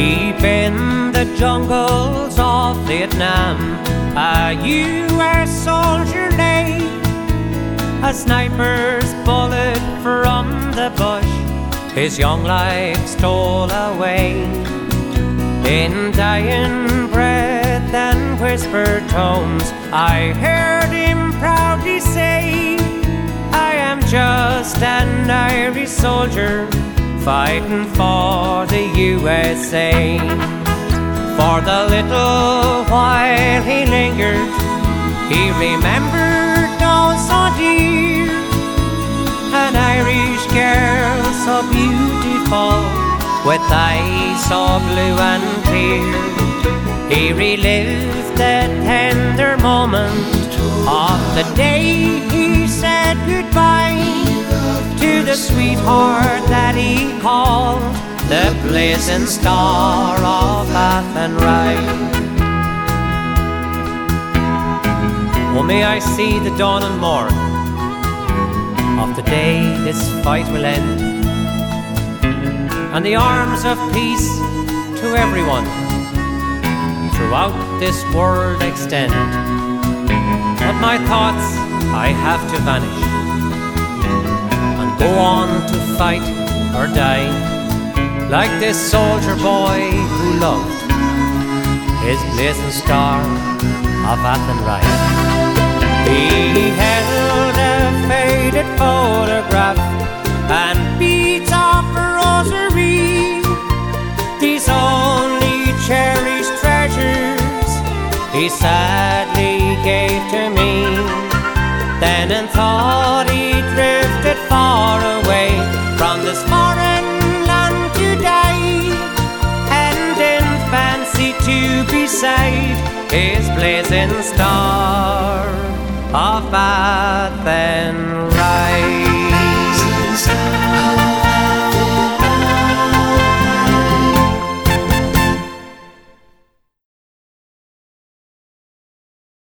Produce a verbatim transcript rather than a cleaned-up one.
Deep in the jungles of Vietnam, a U S soldier lay, a sniper's bullet from the bush his young life stole away. In dying breath and whispered tones, I heard him proudly say, I am just an Irish soldier fighting for the U S A. For the little while he lingered, he remembered all so dear, an Irish girl so beautiful, with eyes so blue and clear. He relived the tender moment of the day he said goodbye to the sweetheart that he called the blazing star of Athenry. Oh, may I see the dawn and morn of the day this fight will end, and the arms of peace to everyone throughout this world extend. But my thoughts I have to vanish and go on to fight or die, like this soldier boy who loved his blazing star of Athenry. He held a faded photograph and beads of a rosary, these only cherished treasures he sadly gave to me. Then in thought he drifted far away from this foreign land to die, and in fancy to beside his blazing star of Athenry.